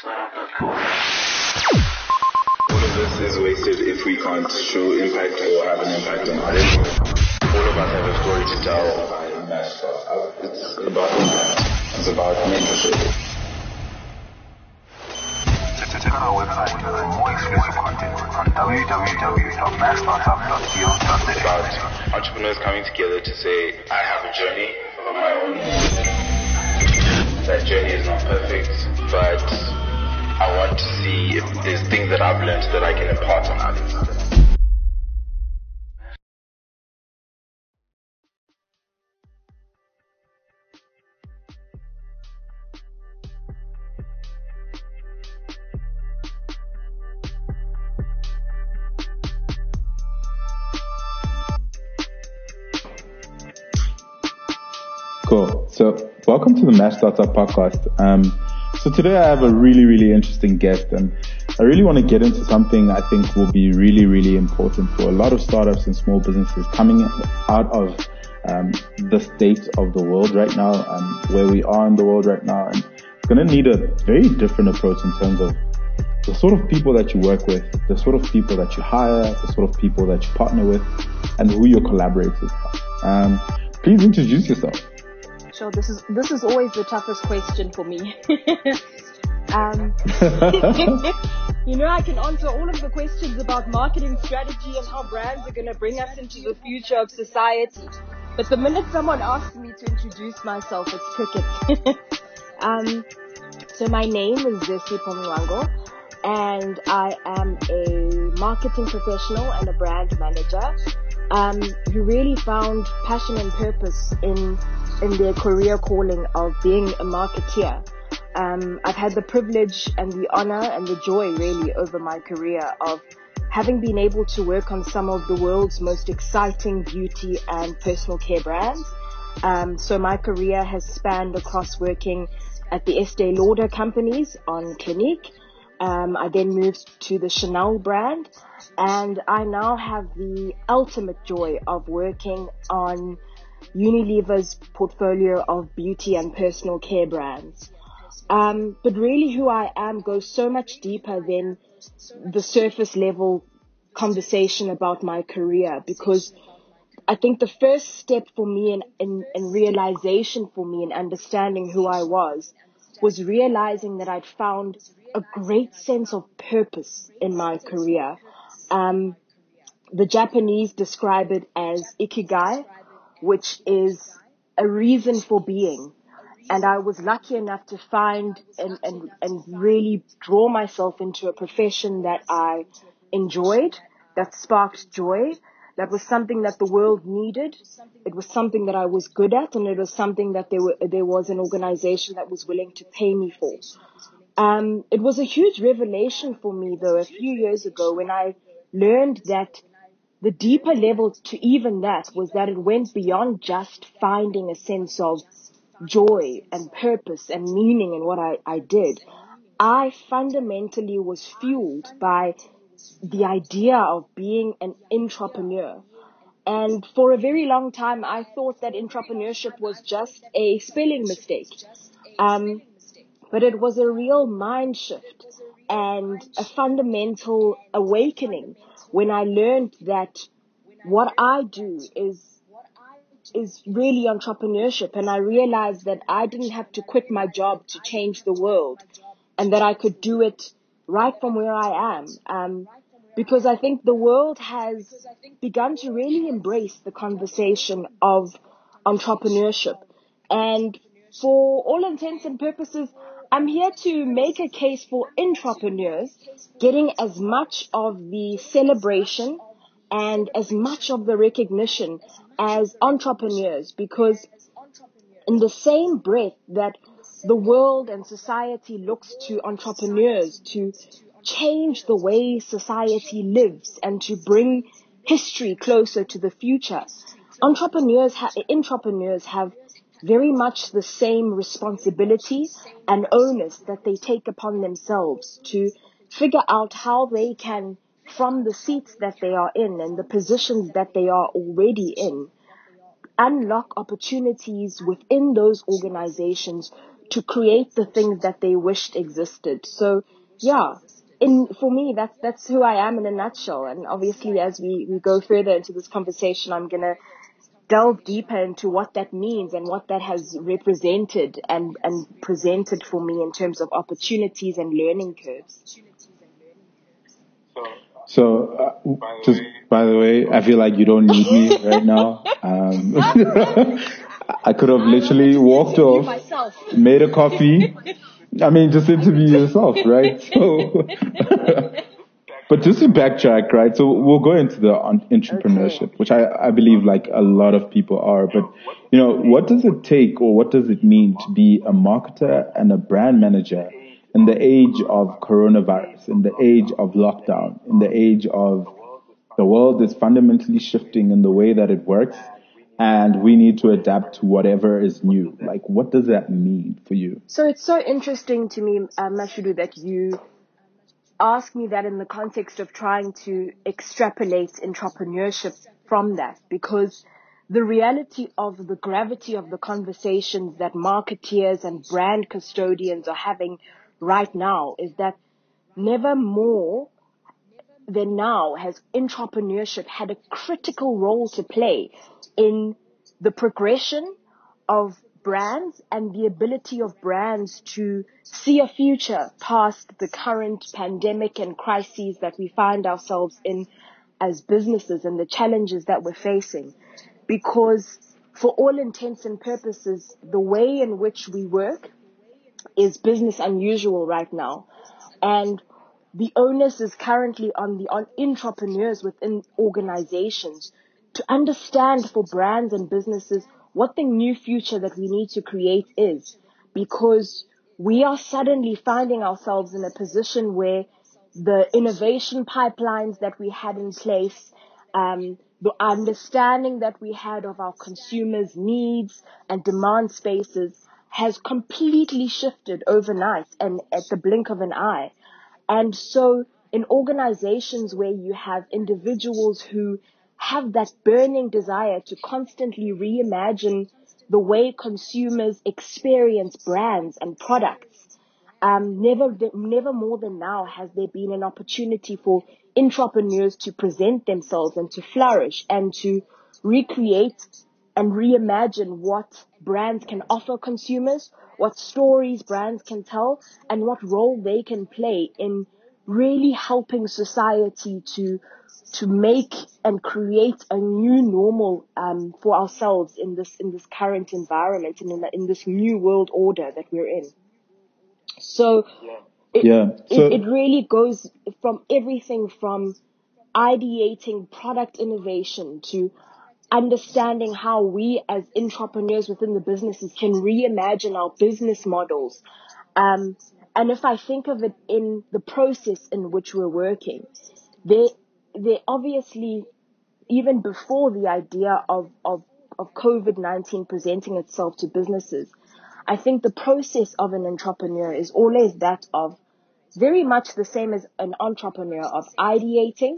All of this is wasted if we can't show impact or have an impact on others. All of us have a story to tell. It's about impact. It's about mentorship. Check out our website for more exclusive content on www.maxstartup.co.za. About entrepreneurs coming together to say, I have a journey of my own. That journey is not perfect, but I want to see if there's things that I've learned that I can impart on others. Cool. So welcome to the Mash Startup Podcast. So today I have a really, really interesting guest, and I really want to get into something I think will be really, really important for a lot of startups and small businesses coming out of the state of the world right now, where we are in the world right now. And it's going to need a very different approach in terms of the sort of people that you work with, the sort of people that you hire, the sort of people that you partner with, and who your collaborators are. Please introduce yourself. Sure, this is always the toughest question for me. I can answer all of the questions about marketing strategy and how brands are going to bring us into the future of society. But the minute someone asks me to introduce myself, it's cricket. So my name is Zesi Pomiwango, and I am a marketing professional and a brand manager who really found passion and purpose in their career calling of being a marketeer. I've had the privilege and the honor and the joy really over my career of having been able to work on some of the world's most exciting beauty and personal care brands. So my career has spanned across working at the Estee Lauder companies on Clinique. I then moved to the Chanel brand, and I now have the ultimate joy of working on Unilever's portfolio of beauty and personal care brands. But really who I am goes so much deeper than the surface level conversation about my career, because I think the first step for me in realization for me in understanding who I was realizing that I'd found a great sense of purpose in my career. The Japanese describe it as ikigai, which is a reason for being. And I was lucky enough to find and really draw myself into a profession that I enjoyed, that sparked joy, that was something that the world needed. It was something that I was good at, and it was something that there was an organization that was willing to pay me for. It was a huge revelation for me, though, a few years ago when I learned that the deeper level to even that was that it went beyond just finding a sense of joy and purpose and meaning in what I did. I fundamentally was fueled by the idea of being an intrapreneur. And for a very long time, I thought that entrepreneurship was just a spelling mistake. But it was a real mind shift and a fundamental awakening when I learned that what I do is really entrepreneurship. And I realized that I didn't have to quit my job to change the world, and that I could do it right from where I am. Because I think the world has begun to really embrace the conversation of entrepreneurship. And for all intents and purposes, I'm here to make a case for intrapreneurs getting as much of the celebration and as much of the recognition as entrepreneurs, because in the same breath that the world and society looks to entrepreneurs to change the way society lives and to bring history closer to the future, intrapreneurs have very much the same responsibility and onus that they take upon themselves to figure out how they can, from the seats that they are in and the positions that they are already in, unlock opportunities within those organizations to create the things that they wished existed. So yeah, for me, that's who I am in a nutshell. And obviously, as we go further into this conversation, I'm going to delve deeper into what that means and what that has represented and presented for me in terms of opportunities and learning curves. So, just by the way, I feel like you don't need me right now. I could have literally walked off, made a coffee. I mean, just interview yourself, right? So, but just to backtrack, right? So we'll go into the entrepreneurship, which I believe like a lot of people are. But, what does it take or what does it mean to be a marketer and a brand manager in the age of coronavirus, in the age of lockdown, in the age of the world is fundamentally shifting in the way that it works, and we need to adapt to whatever is new? Like, what does that mean for you? So it's so interesting to me, Mashudu, that you ask me that in the context of trying to extrapolate entrepreneurship from that, because the reality of the gravity of the conversations that marketeers and brand custodians are having right now is that never more than now has entrepreneurship had a critical role to play in the progression of brands and the ability of brands to see a future past the current pandemic and crises that we find ourselves in as businesses and the challenges that we're facing. Because for all intents and purposes, the way in which we work is business unusual right now. And the onus is currently on entrepreneurs within organizations to understand for brands and businesses what the new future that we need to create is, because we are suddenly finding ourselves in a position where the innovation pipelines that we had in place, the understanding that we had of our consumers' needs and demand spaces has completely shifted overnight and at the blink of an eye. And so in organizations where you have individuals who have that burning desire to constantly reimagine the way consumers experience brands and products, never more than now has there been an opportunity for entrepreneurs to present themselves and to flourish and to recreate and reimagine what brands can offer consumers, what stories brands can tell, and what role they can play in really helping society to make and create a new normal for ourselves in this current environment and in this new world order that we're in. So it really goes from everything from ideating product innovation to understanding how we as entrepreneurs within the businesses can reimagine our business models. And if I think of it in the process in which we're working, they obviously, even before the idea of COVID-19 presenting itself to businesses, I think the process of an entrepreneur is always that of very much the same as an entrepreneur, of ideating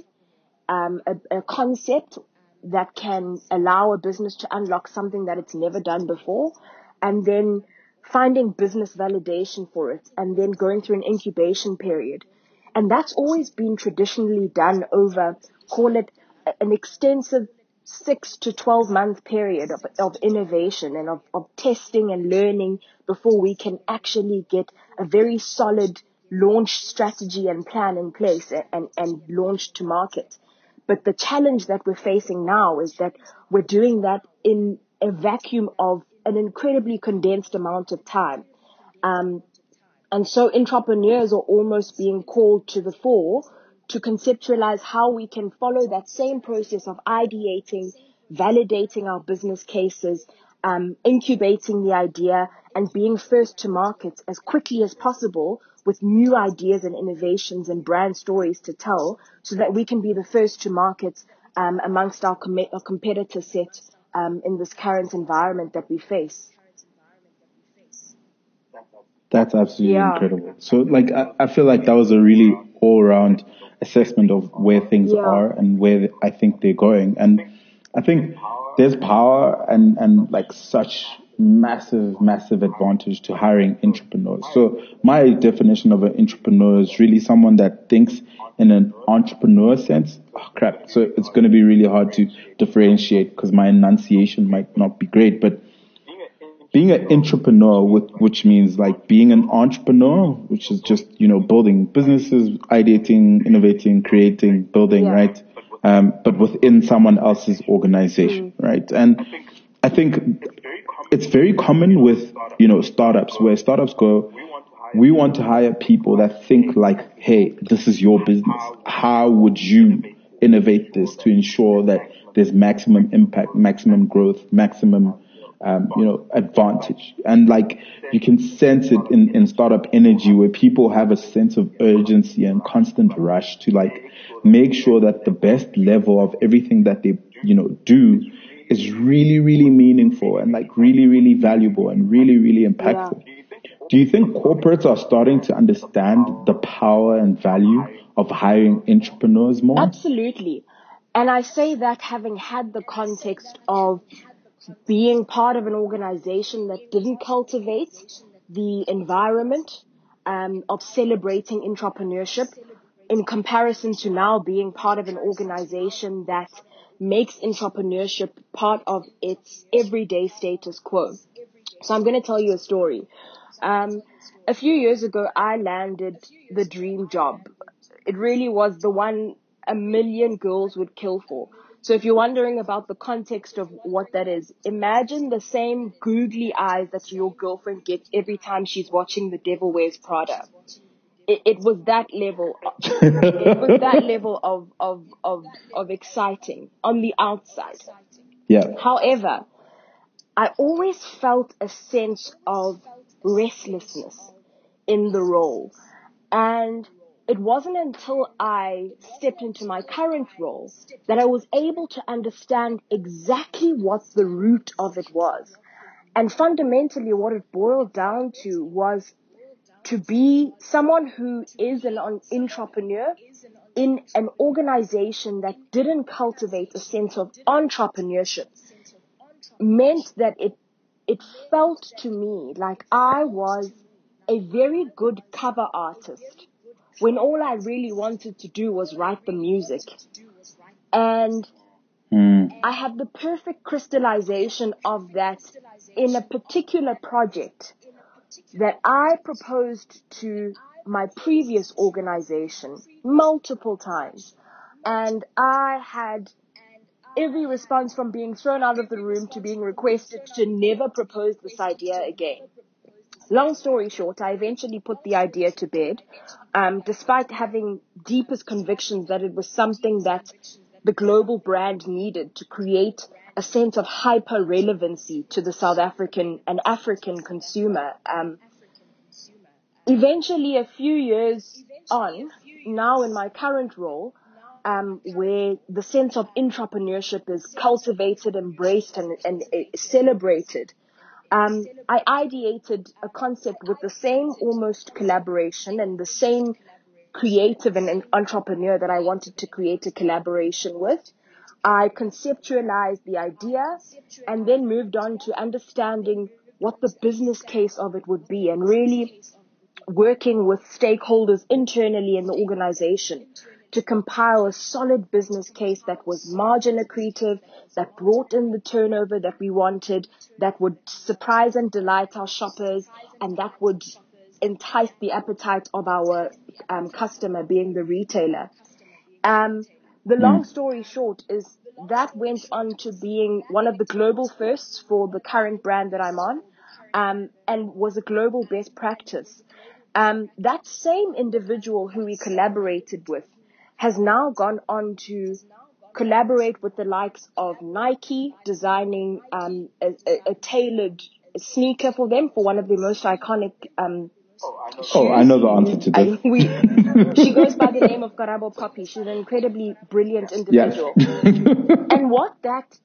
a concept that can allow a business to unlock something that it's never done before, and then finding business validation for it, and then going through an incubation period. And that's always been traditionally done over, call it an extensive 6 to 12 month period of innovation and of testing and learning before we can actually get a very solid launch strategy and plan in place and launch to market. But the challenge that we're facing now is that we're doing that in a vacuum of an incredibly condensed amount of time. And so entrepreneurs are almost being called to the fore to conceptualize how we can follow that same process of ideating, validating our business cases, incubating the idea, and being first to market as quickly as possible with new ideas and innovations and brand stories to tell, so that we can be the first to market amongst our competitor set in this current environment that we face. That's absolutely incredible. So, like, I feel like that was a really all-around assessment of where things are and where I think they're going. And I think there's power and like such massive advantage to hiring entrepreneurs. So my definition of an entrepreneur is really someone that thinks in an entrepreneur sense. Oh, crap. So it's going to be really hard to differentiate because my enunciation might not be great, but being an entrepreneur, which means like being an entrepreneur, which is just, building businesses, ideating, innovating, creating, building, right? But within someone else's organization, right? And I think it's very common with, startups, where startups go, we want to hire people that think like, hey, this is your business. How would you innovate this to ensure that there's maximum impact, maximum growth, maximum advantage? And like, you can sense it in startup energy, where people have a sense of urgency and constant rush to like make sure that the best level of everything that they, do is really, really meaningful and like really, really valuable and really, really impactful. Yeah. Do you think corporates are starting to understand the power and value of hiring entrepreneurs more? Absolutely. And I say that having had the context of being part of an organization that didn't cultivate the environment of celebrating entrepreneurship, in comparison to now being part of an organization that makes entrepreneurship part of its everyday status quo. So I'm going to tell you a story. A few years ago, I landed the dream job. It really was the one a million girls would kill for. So if you're wondering about the context of what that is, imagine the same googly eyes that your girlfriend gets every time she's watching The Devil Wears Prada. It was that level. It was that level of exciting on the outside. Yeah. However, I always felt a sense of restlessness in the role. And it wasn't until I stepped into my current role that I was able to understand exactly what the root of it was. And fundamentally, what it boiled down to was to be someone who is an entrepreneur in an organization that didn't cultivate a sense of entrepreneurship meant that it felt to me like I was a very good cover artist when all I really wanted to do was write the music. And I had the perfect crystallization of that in a particular project that I proposed to my previous organization multiple times. And I had every response from being thrown out of the room to being requested to never propose this idea again. Long story short, I eventually put the idea to bed, despite having deepest convictions that it was something that the global brand needed to create a sense of hyper-relevancy to the South African and African consumer. Eventually, a few years on, now in my current role, where the sense of entrepreneurship is cultivated, embraced, and celebrated, I ideated a concept with the same almost collaboration and the same creative and entrepreneur that I wanted to create a collaboration with. I conceptualized the idea and then moved on to understanding what the business case of it would be and really working with stakeholders internally in the organization to compile a solid business case that was margin accretive, that brought in the turnover that we wanted, that would surprise and delight our shoppers, and that would entice the appetite of our customer, being the retailer. The long story short is that went on to being one of the global firsts for the current brand that I'm on, and was a global best practice. That same individual who we collaborated with has now gone on to collaborate with the likes of Nike, designing a tailored sneaker for them for one of the most iconic shoes. Oh, I know the answer to this. She goes by the name of Karabo Poppy. She's an incredibly brilliant individual. Yes. And what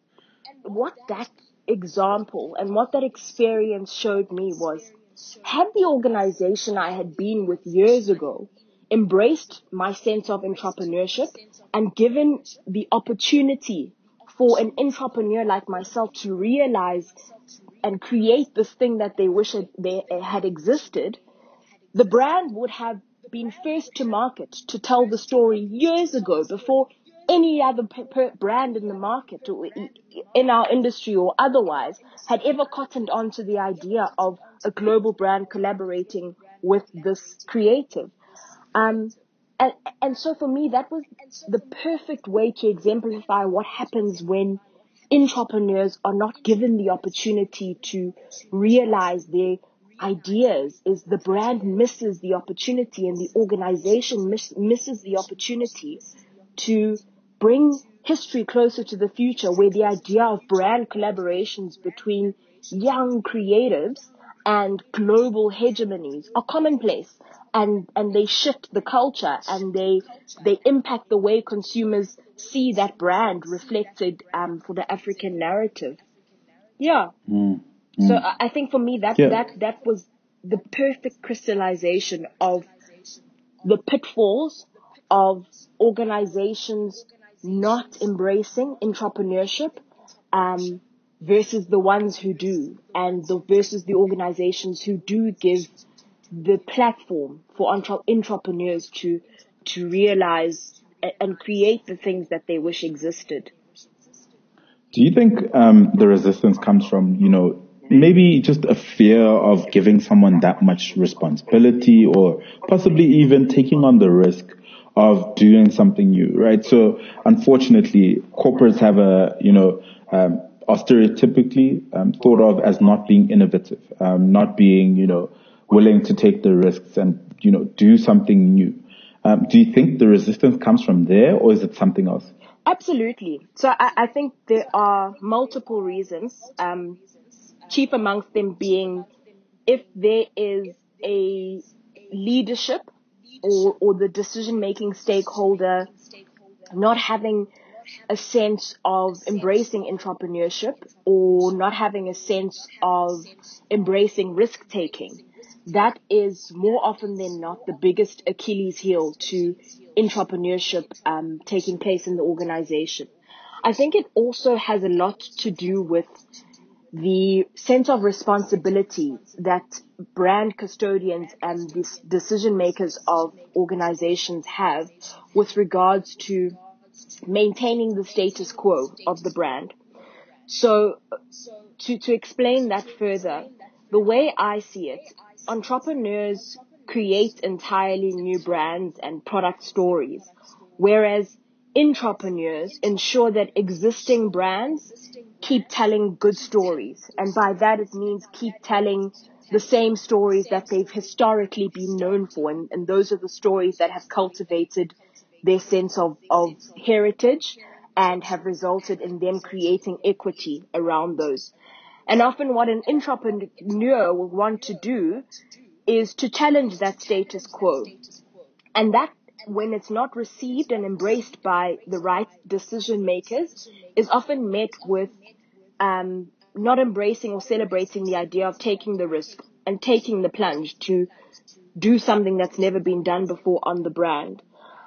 that example and what that experience showed me was, had the organization I had been with years ago embraced my sense of entrepreneurship and given the opportunity for an entrepreneur like myself to realize and create this thing that they wish they had existed, the brand would have been first to market to tell the story years ago, before any other brand in the market or in our industry or otherwise had ever cottoned on to the idea of a global brand collaborating with this creative. And so for me, that was the perfect way to exemplify what happens when entrepreneurs are not given the opportunity to realize their ideas. Is the brand misses the opportunity, and the organization misses the opportunity to bring history closer to the future, where the idea of brand collaborations between young creatives and global hegemonies are commonplace, and they shift the culture, and they impact the way consumers see that brand reflected for the African narrative. Yeah. So I think for me that was the perfect crystallization of the pitfalls of organizations not embracing entrepreneurship versus the ones who do, and versus the organizations who do give the platform for entrepreneurs to realize and create the things that they wish existed. Do you think the resistance comes from, maybe just a fear of giving someone that much responsibility, or possibly even taking on the risk of doing something new, right? So unfortunately, corporates have are stereotypically thought of as not being innovative, not being, willing to take the risks and, do something new. Do you think the resistance comes from there, or is it something else? Absolutely. So I think there are multiple reasons, chief amongst them being if there is a leadership or the decision-making stakeholder not having a sense of embracing entrepreneurship, or not having a sense of embracing risk-taking. That is more often than not the biggest Achilles heel to entrepreneurship taking place in the organization. I think it also has a lot to do with the sense of responsibility that brand custodians and the decision makers of organizations have with regards to maintaining the status quo of the brand. So to explain that further, the way I see it, entrepreneurs create entirely new brands and product stories, whereas intrapreneurs ensure that existing brands keep telling good stories. And by that it means keep telling the same stories that they've historically been known for. And those are the stories that have cultivated their sense of heritage and have resulted in them creating equity around those. And often what an intrapreneur will want to do is to challenge that status quo. And that, when it's not received and embraced by the right decision makers, is often met with not embracing or celebrating the idea of taking the risk and taking the plunge to do something that's never been done before on the brand.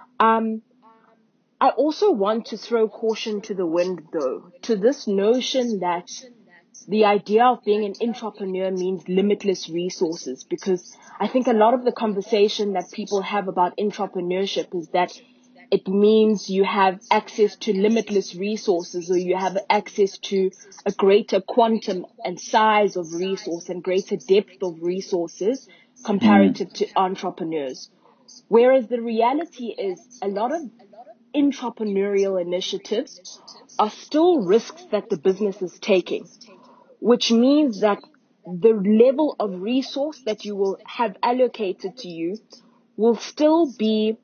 I also want to throw caution to the wind, though, to this notion that the idea of being an entrepreneur means limitless resources, because I think a lot of the conversation that people have about entrepreneurship is that it means you have access to limitless resources, or you have access to a greater quantum and size of resource and greater depth of resources comparative to entrepreneurs. Whereas the reality is a lot of entrepreneurial initiatives are still risks that the business is taking, which means that the level of resource that you will have allocated to you will still be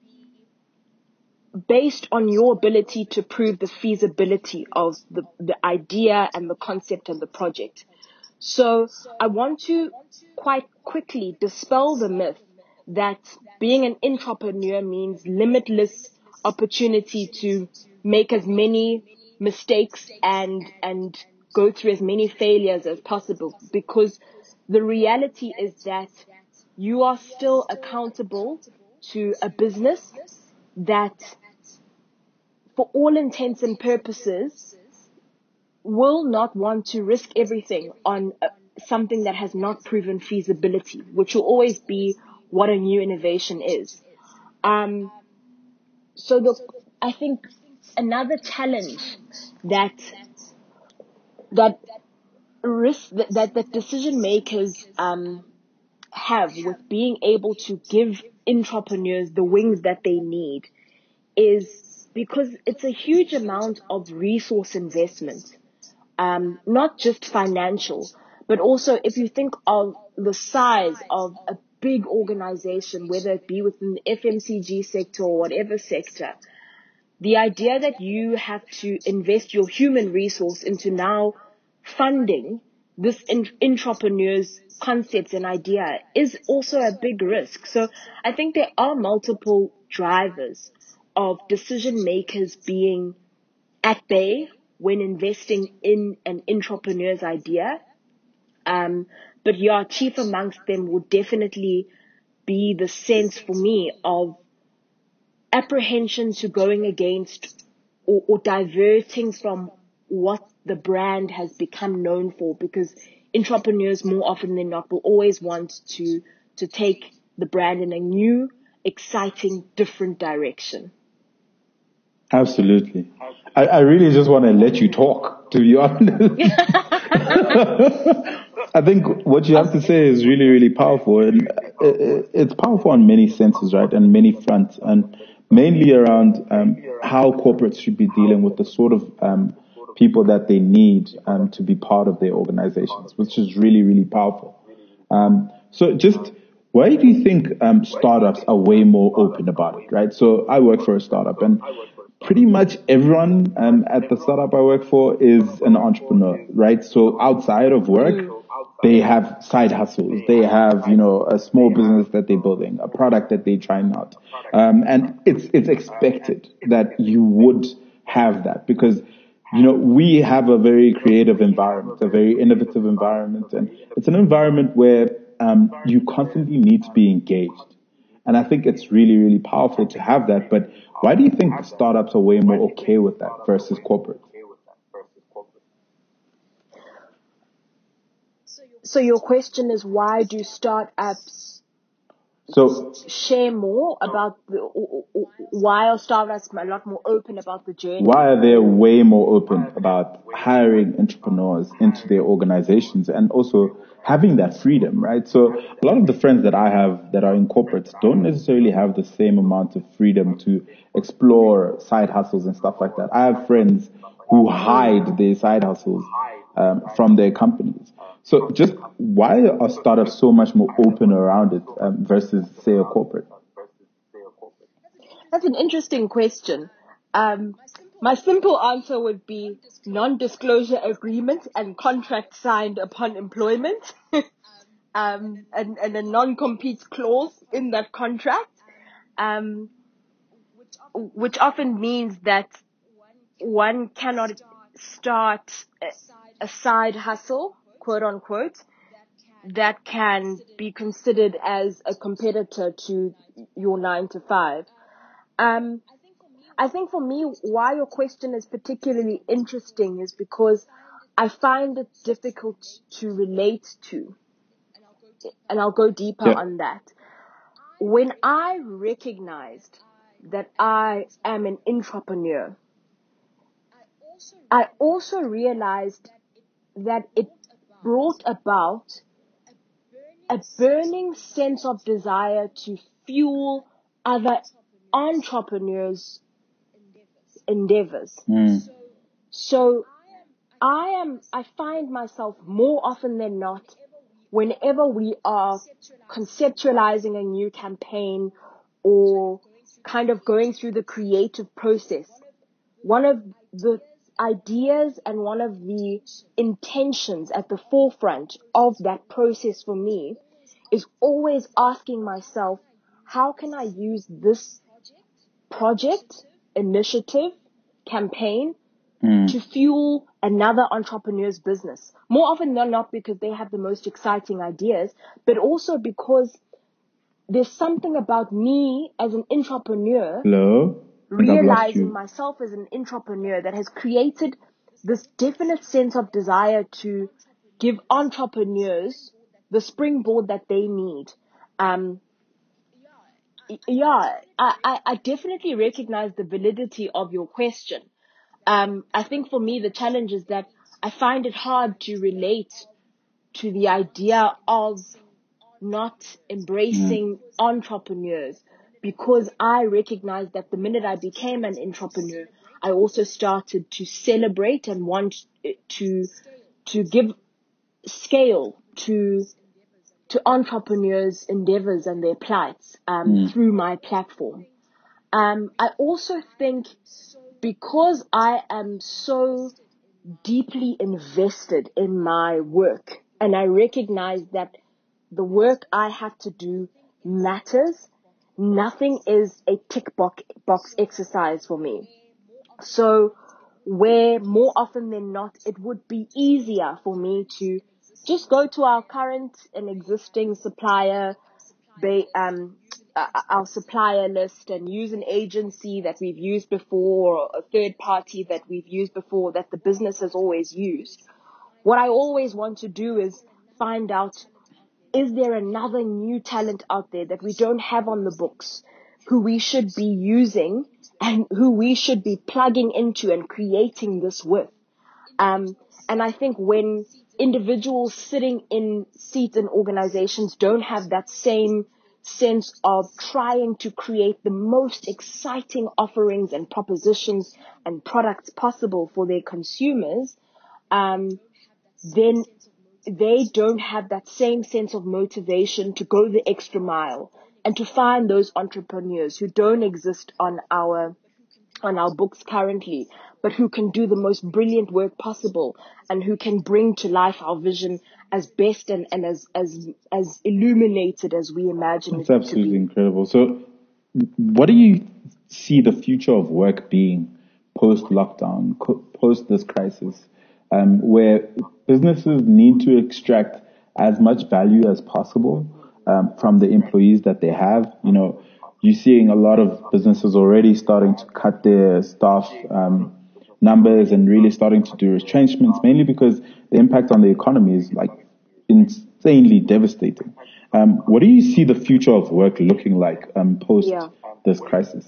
based on your ability to prove the feasibility of the idea and the concept and the project. So I want to quite quickly dispel the myth that being an entrepreneur means limitless opportunity to make as many mistakes and go through as many failures as possible, because the reality is that you are still accountable to a business that, for all intents and purposes, will not want to risk everything on something that has not proven feasibility, which will always be what a new innovation is. I think another challenge that decision makers have with being able to give entrepreneurs the wings that they need is because it's a huge amount of resource investment, not just financial, but also if you think of the size of a big organization, whether it be within the FMCG sector or whatever sector, the idea that you have to invest your human resource into now funding this entrepreneur's concepts and idea is also a big risk. So I think there are multiple drivers of decision makers being at bay when investing in an entrepreneur's idea. But yeah, chief amongst them would definitely be the sense for me of apprehension to going against or diverting from what the brand has become known for, because entrepreneurs more often than not will always want to take the brand in a new, exciting, different direction. Absolutely. I really just want to let you talk, to be honest. I think what you have to say is really, really powerful. And it's powerful on many senses, right? And many fronts. And mainly around how corporates should be dealing with the sort of people that they need to be part of their organizations, which is really, really powerful. So just why do you think startups are way more open about it, right? So I work for a startup, and pretty much everyone at the startup I work for is an entrepreneur, right? So outside of work, they have side hustles. They have, a small business that they're building, a product that they're trying out. And it's expected that you would have that because, we have a very creative environment, a very innovative environment. And it's an environment where you constantly need to be engaged. And I think it's really, really powerful to have that. But why do you think startups are way more okay with that versus corporate? So your question is, why do startups share more about why are startups a lot more open about the journey? Why are they way more open about hiring entrepreneurs into their organizations and also having that freedom, right? So a lot of the friends that I have that are in corporates don't necessarily have the same amount of freedom to explore side hustles and stuff like that. I have friends who hide their side hustles from their companies. So just why are startups so much more open around it versus, say, a corporate? That's an interesting question. My simple answer would be non-disclosure agreement and contract signed upon employment, and a non-compete clause in that contract, which often means that one cannot start a side hustle, quote unquote, that can be considered as a competitor to your 9 to 5. I think for me, why your question is particularly interesting is because I find it difficult to relate to. And I'll go deeper on that. When I recognized that I am an entrepreneur, I also realized that it brought about a burning sense of desire to fuel other entrepreneurs' endeavors. So I find myself more often than not, whenever we are conceptualizing a new campaign or kind of going through the creative process, one of the ideas and one of the intentions at the forefront of that process for me is always asking myself, how can I use this project, initiative, campaign to fuel another entrepreneur's business? More often than not because they have the most exciting ideas, but also because there's something about me as an entrepreneur realizing myself as an entrepreneur that has created this definite sense of desire to give entrepreneurs the springboard that they need. I definitely recognize the validity of your question. I think for me, the challenge is that I find it hard to relate to the idea of not embracing entrepreneurs, because I recognize that the minute I became an entrepreneur, I also started to celebrate and want to give scale to entrepreneurs' endeavors and their plights through my platform. I also think because I am so deeply invested in my work, and I recognize that the work I have to do matters, nothing is a tick box exercise for me. So where more often than not, it would be easier for me to just go to our current and existing supplier, our supplier list, and use an agency that we've used before, or a third party that we've used before, that the business has always used. What I always want to do is find out, is there another new talent out there that we don't have on the books, who we should be using and who we should be plugging into and creating this with? And I think when individuals sitting in seats in organizations don't have that same sense of trying to create the most exciting offerings and propositions and products possible for their consumers, then they don't have that same sense of motivation to go the extra mile and to find those entrepreneurs who don't exist on our books currently, but who can do the most brilliant work possible and who can bring to life our vision as best and as illuminated as we imagine it to be. It's absolutely incredible. So what do you see the future of work being post-lockdown, post this crisis, where businesses need to extract as much value as possible from the employees that they have? You know, you're seeing a lot of businesses already starting to cut their staff numbers and really starting to do retrenchments, mainly because the impact on the economy is like insanely devastating. What do you see the future of work looking like post this crisis?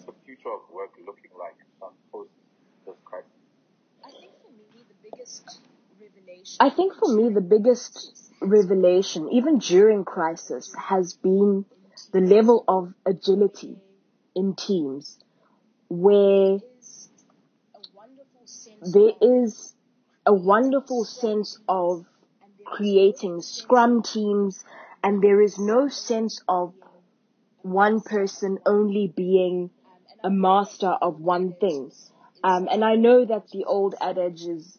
I think for me, the biggest revelation, even during crisis, has been the level of agility in teams, where there is a wonderful sense of creating scrum teams, and there is no sense of one person only being a master of one thing. And I know that the old adage is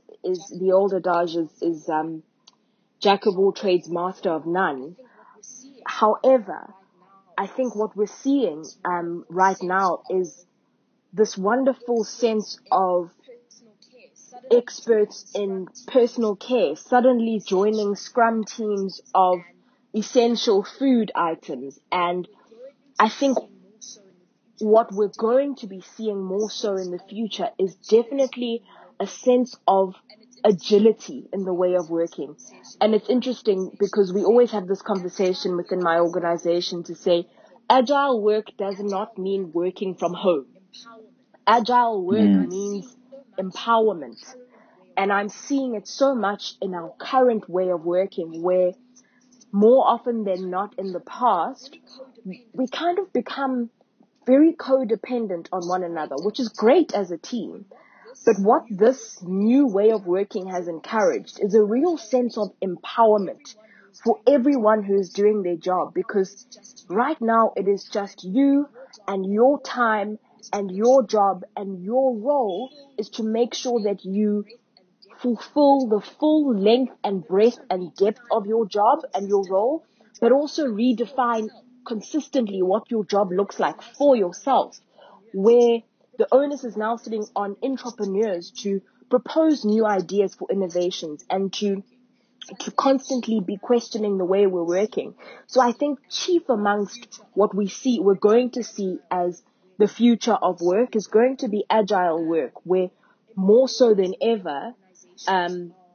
jack of all trades, master of none. However, I think what we're seeing right now is this wonderful sense of experts in personal care suddenly joining scrum teams of essential food items. And I think what we're going to be seeing more so in the future is definitely a sense of agility in the way of working. And it's interesting because we always have this conversation within my organization to say agile work does not mean working from home. Agile work means empowerment. And I'm seeing it so much in our current way of working, where more often than not in the past, we kind of become very codependent on one another, which is great as a team. But what this new way of working has encouraged is a real sense of empowerment for everyone who's doing their job, because right now it is just you and your time and your job, and your role is to make sure that you fulfill the full length and breadth and depth of your job and your role, but also redefine consistently what your job looks like for yourself, where the onus is now sitting on entrepreneurs to propose new ideas for innovations and to constantly be questioning the way we're working. So I think chief amongst what we're going to see as the future of work is going to be agile work, where more so than ever,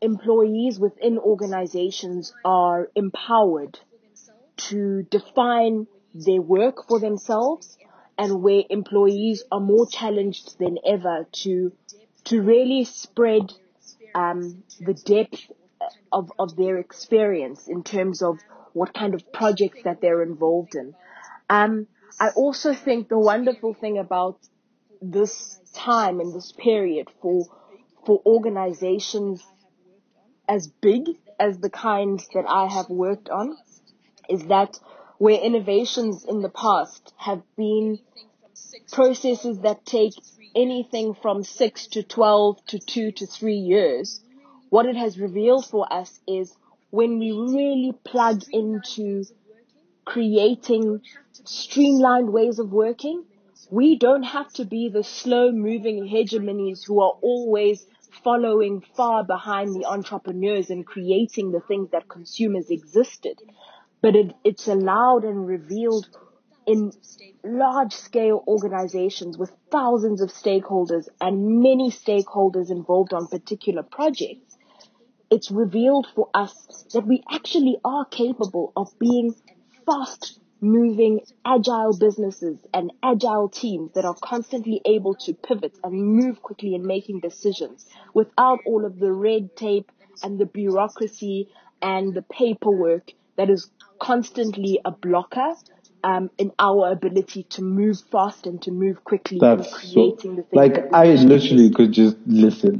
employees within organizations are empowered to define their work for themselves, and where employees are more challenged than ever to really spread the depth of their experience in terms of what kind of projects that they're involved in. I also think the wonderful thing about this time and this period for organizations as big as the kinds that I have worked on is that where innovations in the past have been processes that take anything from 6 to 12 to 2 to 3 years, what it has revealed for us is when we really plug into creating streamlined ways of working, we don't have to be the slow-moving hegemonies who are always following far behind the entrepreneurs and creating the things that consumers existed. But it's allowed and revealed in large-scale organizations with thousands of stakeholders and many stakeholders involved on particular projects. It's revealed for us that we actually are capable of being fast-moving, agile businesses and agile teams that are constantly able to pivot and move quickly in making decisions without all of the red tape and the bureaucracy and the paperwork that is constantly a blocker in our ability to move fast and to move quickly in creating the things. Like, I literally could just listen.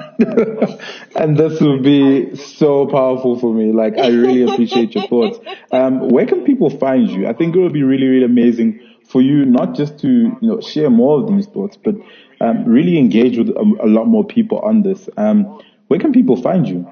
And this would be so powerful for me. Like, I really appreciate your thoughts. Where can people find you? I think it would be really, really amazing for you not just to, share more of these thoughts, but really engage with a lot more people on this. Where can people find you?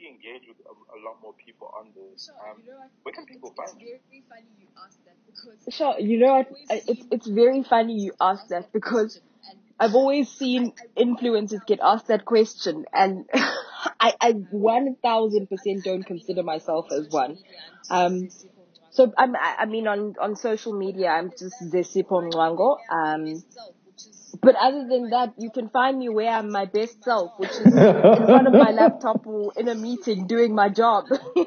Where can people find you? Sure, it's very funny you ask that because I've always seen influencers get asked that question, and I 1000% don't consider myself as one. So on social media, I'm just Zesipho Mngwango. But other than that, you can find me where I'm my best self, which is in front of my laptop or in a meeting doing my job.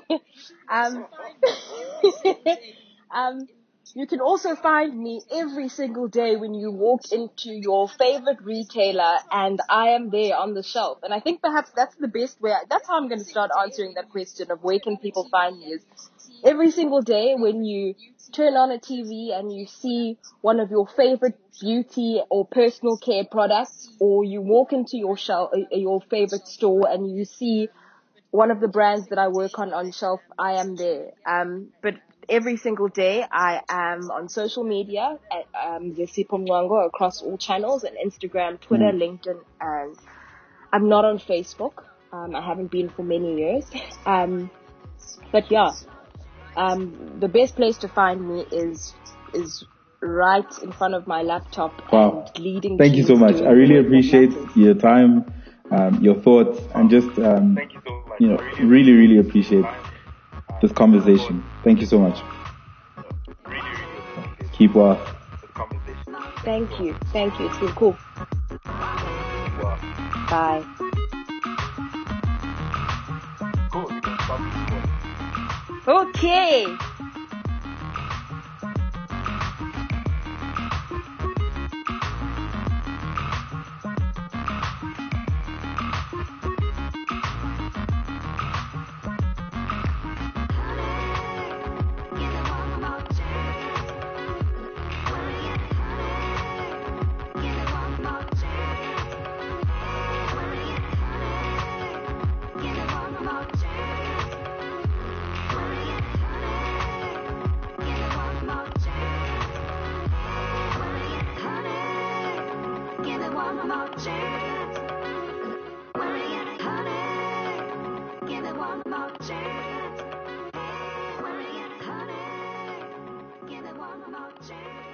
You can also find me every single day when you walk into your favorite retailer and I am there on the shelf. And I think perhaps that's the best way. That's how I'm going to start answering that question of where can people find me is every single day when you turn on a TV and you see one of your favorite beauty or personal care products, or you walk into your favorite store and you see one of the brands that I work on shelf, I am there. But every single day I am on social media at Zesipho Mngwango across all channels, and Instagram, Twitter, LinkedIn, and I'm not on Facebook. I haven't been for many years. But yeah, the best place to find me is right in front of my laptop and leading. Thank you so much. I really appreciate your time, your thoughts, and just Thank you so much. really, really appreciate this conversation. Thank you so much. Keep well. Thank you. It's been cool. Bye. Okay. Chance.